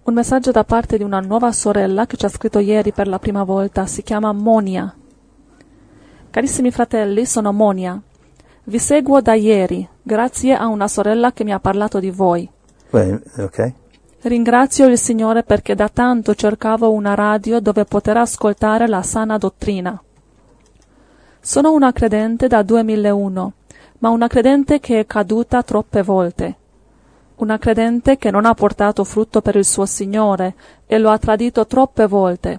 Un messaggio da parte di una nuova sorella che ci ha scritto ieri per la prima volta, si chiama Monia. Carissimi fratelli, sono Monia. Vi seguo da ieri, grazie a una sorella che mi ha parlato di voi. Ok. Ringrazio il Signore perché da tanto cercavo una radio dove poter ascoltare la sana dottrina. Sono una credente da 2001, ma una credente che è caduta troppe volte. Una credente che non ha portato frutto per il suo Signore e lo ha tradito troppe volte.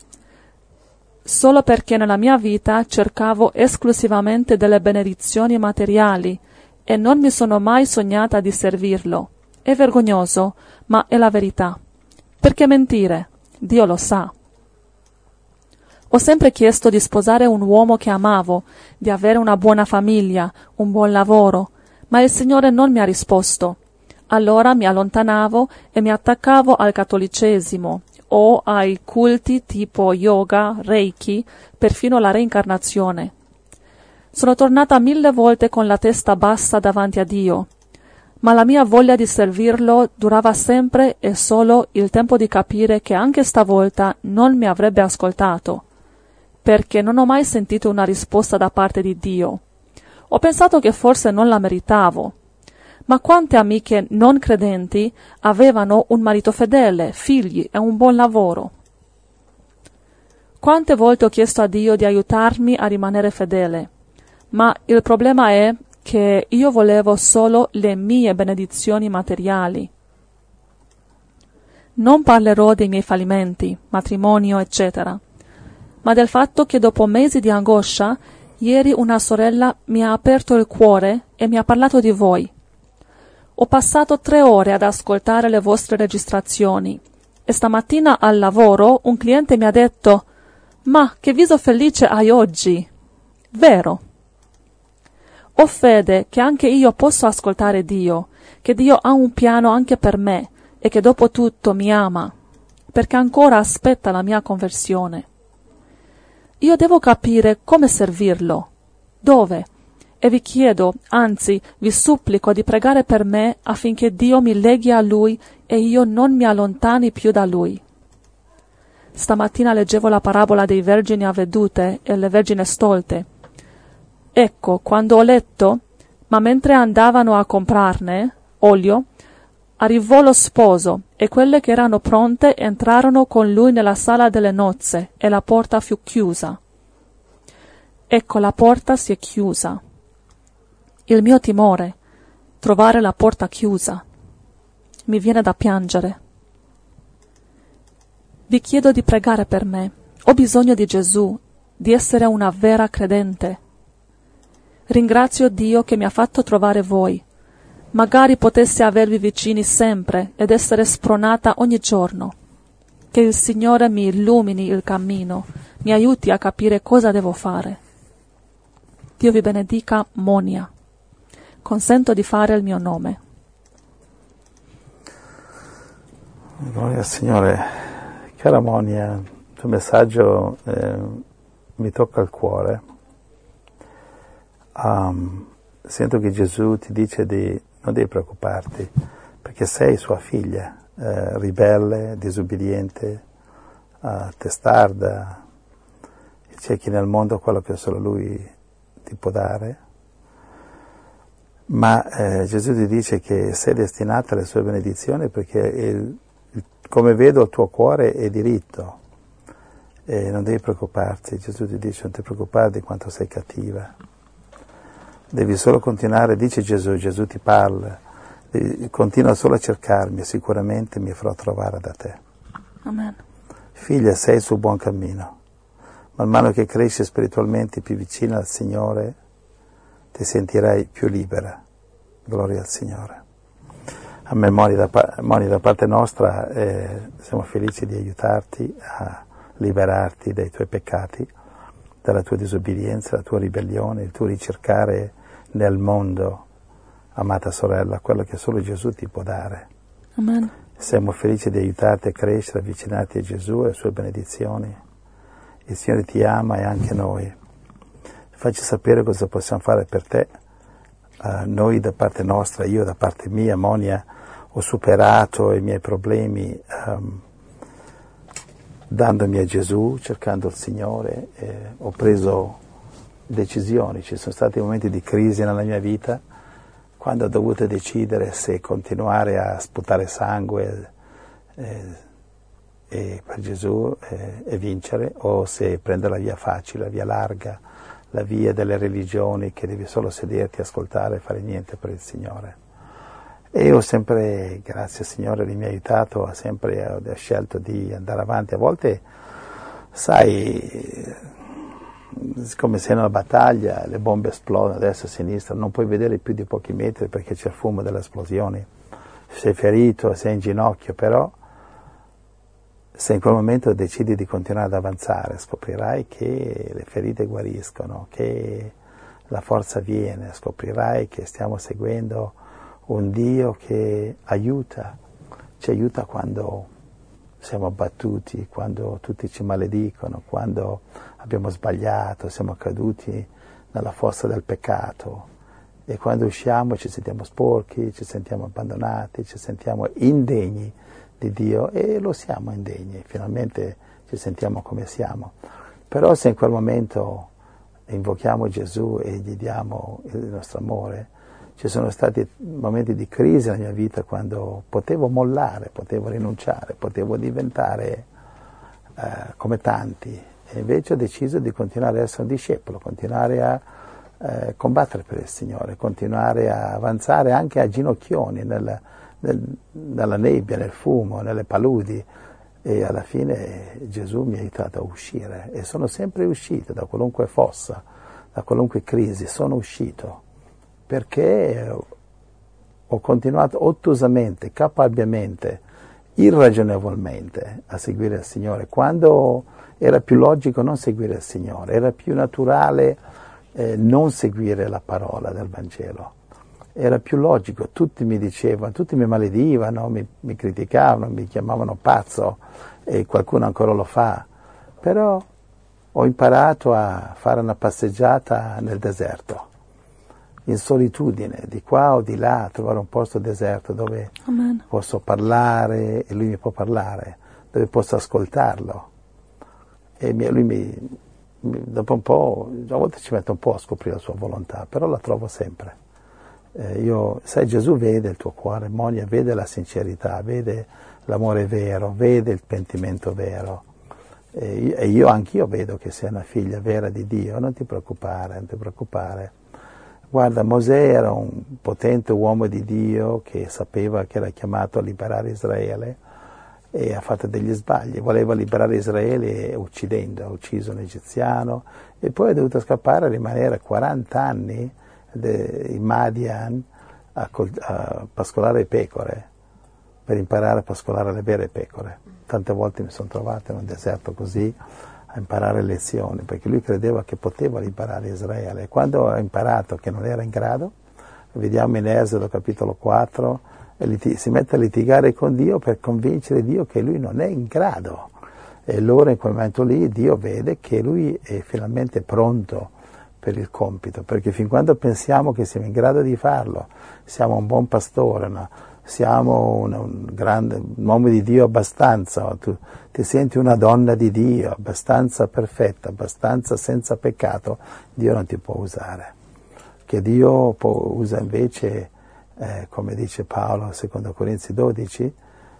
Solo perché nella mia vita cercavo esclusivamente delle benedizioni materiali e non mi sono mai sognata di servirlo. È vergognoso, ma è la verità. Perché mentire? Dio lo sa. Ho sempre chiesto di sposare un uomo che amavo, di avere una buona famiglia, un buon lavoro, ma il Signore non mi ha risposto. Allora mi allontanavo e mi attaccavo al cattolicesimo o ai culti tipo yoga, reiki, perfino la reincarnazione. Sono tornata 1000 volte con la testa bassa davanti a Dio, ma la mia voglia di servirlo durava sempre e solo il tempo di capire che anche stavolta non mi avrebbe ascoltato, perché non ho mai sentito una risposta da parte di Dio. Ho pensato che forse non la meritavo. Ma quante amiche non credenti avevano un marito fedele, figli e un buon lavoro? Quante volte ho chiesto a Dio di aiutarmi a rimanere fedele, ma il problema è che io volevo solo le mie benedizioni materiali. Non parlerò dei miei fallimenti, matrimonio, eccetera, ma del fatto che dopo mesi di angoscia, ieri una sorella mi ha aperto il cuore e mi ha parlato di voi. Ho passato 3 ore ad ascoltare le vostre registrazioni e stamattina al lavoro un cliente mi ha detto «Ma che viso felice hai oggi!» Vero. Ho fede che anche io posso ascoltare Dio, che Dio ha un piano anche per me e che dopo tutto mi ama, perché ancora aspetta la mia conversione. Io devo capire come servirlo, dove, e vi chiedo, anzi vi supplico di pregare per me affinché Dio mi leghi a Lui e io non mi allontani più da Lui. Stamattina leggevo la parabola dei vergini avvedute e le vergini stolte. Ecco, quando ho letto, ma mentre andavano a comprarne olio, arrivò lo sposo e quelle che erano pronte entrarono con lui nella sala delle nozze e la porta fu chiusa. Ecco, la porta si è chiusa. Il mio timore, trovare la porta chiusa. Mi viene da piangere. Vi chiedo di pregare per me. Ho bisogno di Gesù, di essere una vera credente. Ringrazio Dio che mi ha fatto trovare voi. Magari potessi avervi vicini sempre ed essere spronata ogni giorno. Che il Signore mi illumini il cammino, mi aiuti a capire cosa devo fare. Dio vi benedica, Monia. Consento di fare il mio nome. Gloria al Signore. Cara Monia, il tuo messaggio mi tocca il cuore. Sento che Gesù ti dice non devi preoccuparti, perché sei sua figlia, ribelle, disobbediente, testarda, e cerchi nel mondo quello che solo Lui ti può dare. Ma Gesù ti dice che sei destinata alle sue benedizioni perché come vedo il tuo cuore è diritto e non devi preoccuparti. Gesù ti dice non ti preoccupare di quanto sei cattiva, devi solo continuare, dice Gesù ti parla, continua solo a cercarmi e sicuramente mi farò trovare da te. Amen. Figlia, sei sul buon cammino, man mano che cresci spiritualmente più vicina al Signore ti sentirai più libera. Gloria al Signore. A me, Moni, da parte nostra siamo felici di aiutarti a liberarti dai tuoi peccati, dalla tua disobbedienza, dalla tua ribellione, il tuo ricercare nel mondo, amata sorella, quello che solo Gesù ti può dare. Amen. Siamo felici di aiutarti a crescere, avvicinarti a Gesù e alle sue benedizioni. Il Signore ti ama e anche noi. Facci sapere cosa possiamo fare per te. Noi da parte nostra, io da parte mia, Monia, ho superato i miei problemi dandomi a Gesù, cercando il Signore, ho preso decisioni. Ci sono stati momenti di crisi nella mia vita quando ho dovuto decidere se continuare a sputare sangue per Gesù e vincere, o se prendere la via facile, la via larga, la via delle religioni che devi solo sederti, ascoltare e fare niente per il Signore. E ho sempre, grazie al Signore, Lui mi ha aiutato, ho scelto di andare avanti. A volte, sai, come se in una battaglia le bombe esplodono a destra e a sinistra, non puoi vedere più di pochi metri perché c'è il fumo delle esplosioni. Sei ferito, sei in ginocchio, però se in quel momento decidi di continuare ad avanzare, scoprirai che le ferite guariscono, che la forza viene, scoprirai che stiamo seguendo un Dio che ci aiuta quando siamo abbattuti, quando tutti ci maledicono, quando abbiamo sbagliato, siamo caduti nella fossa del peccato, e quando usciamo ci sentiamo sporchi, ci sentiamo abbandonati, ci sentiamo indegni di Dio, e lo siamo indegni, finalmente ci sentiamo come siamo. Però se in quel momento invochiamo Gesù e gli diamo il nostro amore, ci sono stati momenti di crisi nella mia vita quando potevo mollare, potevo rinunciare, potevo diventare come tanti, e invece ho deciso di continuare ad essere un discepolo, continuare a combattere per il Signore, continuare a avanzare anche a ginocchioni nella nebbia, nel fumo, nelle paludi, e alla fine Gesù mi ha aiutato a uscire, e sono sempre uscito da qualunque fossa, da qualunque crisi, sono uscito. Perché ho continuato ottusamente, caparbiamente, irragionevolmente a seguire il Signore, quando era più logico non seguire il Signore, era più naturale non seguire la parola del Vangelo, era più logico. Tutti mi dicevano, tutti mi maledivano, mi criticavano, mi chiamavano pazzo, e qualcuno ancora lo fa, però ho imparato a fare una passeggiata nel deserto, in solitudine, di qua o di là, trovare un posto deserto dove Amen. Posso parlare e Lui mi può parlare, dove posso ascoltarlo. E Lui dopo un po', a volte ci mette un po' a scoprire la sua volontà, però la trovo sempre. Sai, Gesù vede il tuo cuore, moglie, vede la sincerità, vede l'amore vero, vede il pentimento vero. E anch'io vedo che sei una figlia vera di Dio, non ti preoccupare, non ti preoccupare. Guarda, Mosè era un potente uomo di Dio che sapeva che era chiamato a liberare Israele, e ha fatto degli sbagli. Voleva liberare Israele uccidendo, ha ucciso un egiziano, e poi è dovuto scappare a rimanere 40 anni in Madian a pascolare pecore, per imparare a pascolare le vere pecore. Tante volte mi sono trovato in un deserto così, a imparare lezioni, perché lui credeva che poteva liberare Israele. E quando ha imparato che non era in grado, vediamo in Esodo capitolo 4, si mette a litigare con Dio per convincere Dio che lui non è in grado. E allora in quel momento lì Dio vede che lui è finalmente pronto per il compito, perché fin quando pensiamo che siamo in grado di farlo, siamo un buon pastore, siamo un uomo di Dio abbastanza, tu ti senti una donna di Dio abbastanza perfetta, abbastanza senza peccato, Dio non ti può usare. Che Dio usa invece, come dice Paolo, secondo Corinzi 12,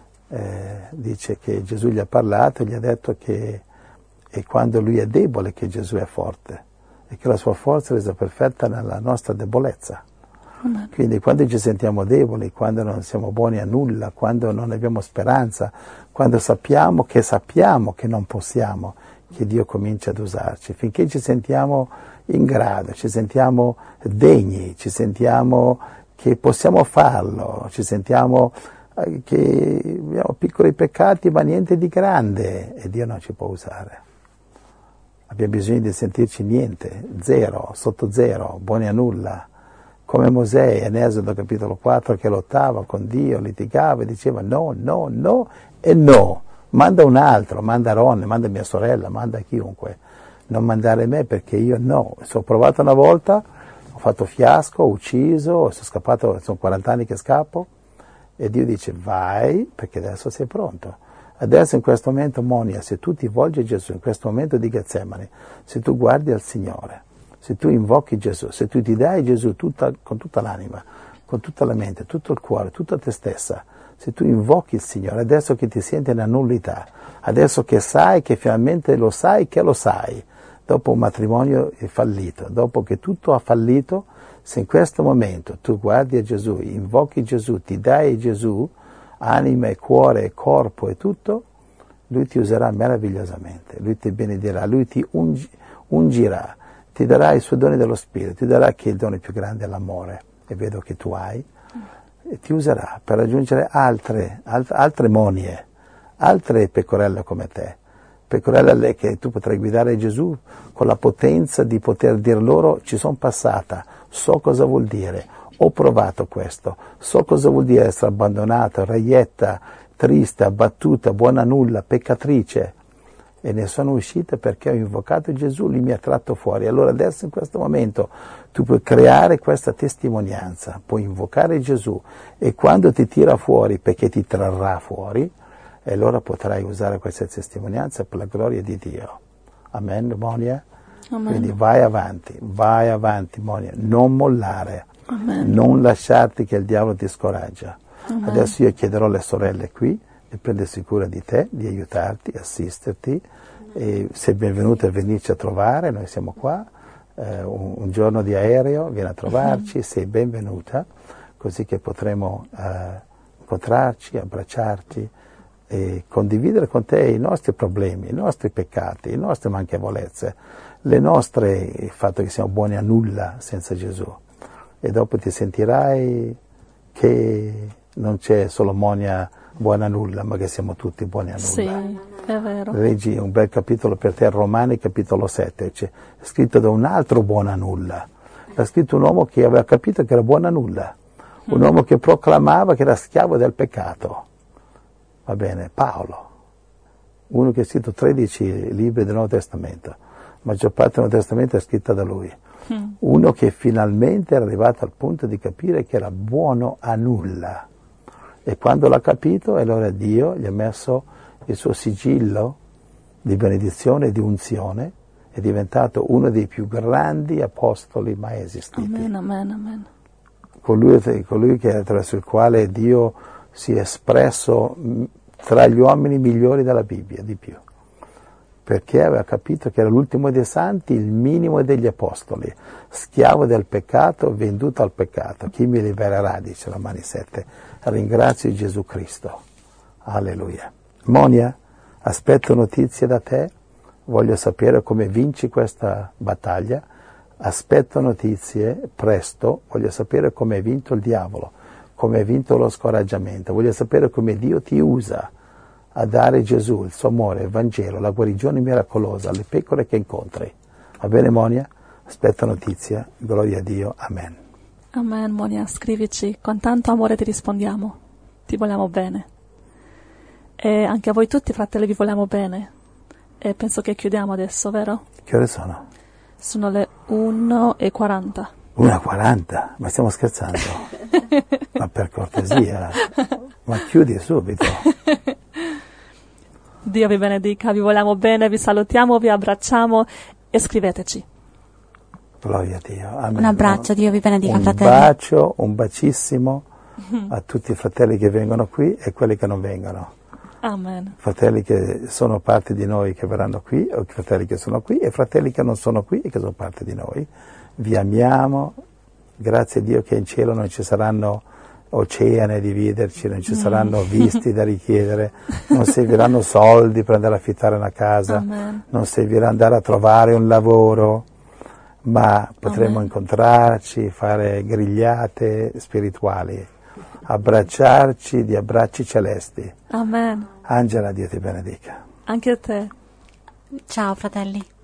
dice che Gesù gli ha parlato e gli ha detto che è quando lui è debole che Gesù è forte, e che la sua forza è resa perfetta nella nostra debolezza. Quindi quando ci sentiamo deboli, quando non siamo buoni a nulla, quando non abbiamo speranza, quando sappiamo che non possiamo, che Dio comincia ad usarci, finché ci sentiamo in grado, ci sentiamo degni, ci sentiamo che possiamo farlo, ci sentiamo che abbiamo piccoli peccati ma niente di grande, e Dio non ci può usare. Abbiamo bisogno di sentirci niente, zero, sotto zero, buoni a nulla. Come Mosè in Esodo capitolo 4, che lottava con Dio, litigava e diceva no, no, no e no. Manda un altro, manda Aaron, manda mia sorella, manda chiunque. Non mandare me, perché io no. Sono provato una volta, ho fatto fiasco, ho ucciso, sono scappato, sono 40 anni che scappo, E Dio dice vai perché adesso sei pronto. Adesso in questo momento, Monia, se tu ti volgi a Gesù, in questo momento di Getsemani, se tu guardi al Signore, se tu invochi Gesù, se tu ti dai a Gesù con tutta l'anima, con tutta la mente, tutto il cuore, tutta te stessa, se tu invochi il Signore, adesso che ti senti nella nullità, adesso che sai che finalmente lo sai, dopo un matrimonio fallito, dopo che tutto ha fallito, se in questo momento tu guardi a Gesù, invochi Gesù, ti dai a Gesù, anima e cuore e corpo e tutto, Lui ti userà meravigliosamente, Lui ti benedirà, Lui ti ungirà, ti darà i suoi doni dello Spirito, ti darà che il dono più grande è l'amore, e vedo che tu hai, e ti userà per raggiungere altre monie, altre pecorelle come te, pecorelle che tu potrai guidare Gesù con la potenza di poter dire loro ci sono passata, so cosa vuol dire, ho provato questo, so cosa vuol dire essere abbandonata, reietta, triste, abbattuta, buona nulla, peccatrice, e ne sono uscita perché ho invocato Gesù, Lui mi ha tratto fuori. Allora adesso in questo momento tu puoi creare questa testimonianza, puoi invocare Gesù e quando ti tira fuori, perché ti trarrà fuori, e allora potrai usare questa testimonianza per la gloria di Dio. Amen, Monia? Amen. Quindi vai avanti, Monia, non mollare, Amen. non lasciarti che il diavolo ti scoraggia. Amen. Adesso io chiederò alle sorelle qui di prendersi cura di te, di aiutarti, assisterti, e sei benvenuto a venirci a trovare, noi siamo qua, un giorno di aereo, vieni a trovarci, sei benvenuta, così che potremo incontrarci, abbracciarti e condividere con te i nostri problemi, i nostri peccati, le nostre manchevolezze, il fatto che siamo buoni a nulla senza Gesù. E dopo ti sentirai che non c'è solo Monia buona a nulla, ma che siamo tutti buoni a nulla. Sì, è vero. Leggi un bel capitolo per te, Romani capitolo 7, c'è scritto da un altro buono a nulla. L'ha scritto un uomo che aveva capito che era buono a nulla, un uomo che proclamava che era schiavo del peccato. Va bene, Paolo, uno che ha scritto 13 libri del Nuovo Testamento, la maggior parte del Nuovo Testamento è scritta da lui. Uno che finalmente era arrivato al punto di capire che era buono a nulla. E quando l'ha capito, allora Dio gli ha messo il suo sigillo di benedizione e di unzione, è diventato uno dei più grandi apostoli mai esistiti. Amen, amen, amen. Colui che, attraverso il quale Dio si è espresso tra gli uomini migliori della Bibbia, di più. Perché aveva capito che era l'ultimo dei santi, il minimo degli apostoli, schiavo del peccato, venduto al peccato. Chi mi libererà, dice Romani 7. Ringrazio Gesù Cristo. Alleluia. Monia, aspetto notizie da te, voglio sapere come vinci questa battaglia, aspetto notizie presto, voglio sapere come hai vinto il diavolo, come hai vinto lo scoraggiamento, voglio sapere come Dio ti usa a dare Gesù, il suo amore, il Vangelo, la guarigione miracolosa alle pecore che incontri. Va bene, Monia? Aspetta notizia, gloria a Dio, amen. Amen, Monia, scrivici, con tanto amore ti rispondiamo, ti vogliamo bene. E anche a voi tutti, fratelli, vi vogliamo bene. E penso che chiudiamo adesso, vero? Che ore sono? Sono le 1:40. 1:40? Ma stiamo scherzando? Ma per cortesia, ma chiudi subito. Dio vi benedica, vi vogliamo bene, vi salutiamo, vi abbracciamo e scriveteci. Gloria a Dio. Amen. Un abbraccio, Dio vi benedica, un fratelli. Un bacio, un bacissimo a tutti i fratelli che vengono qui e quelli che non vengono. Amen. Fratelli che sono parte di noi che verranno qui, o fratelli che sono qui, e fratelli che non sono qui e che sono parte di noi. Vi amiamo, grazie a Dio che in cielo non ci saranno oceani a dividerci, non ci saranno visti da richiedere, non serviranno soldi per andare a affittare una casa, Amen. Non servirà andare a trovare un lavoro, ma potremo Amen. incontrarci, fare grigliate spirituali, abbracciarci di abbracci celesti. Amen. Angela, Dio ti benedica. Anche a te. Ciao, fratelli.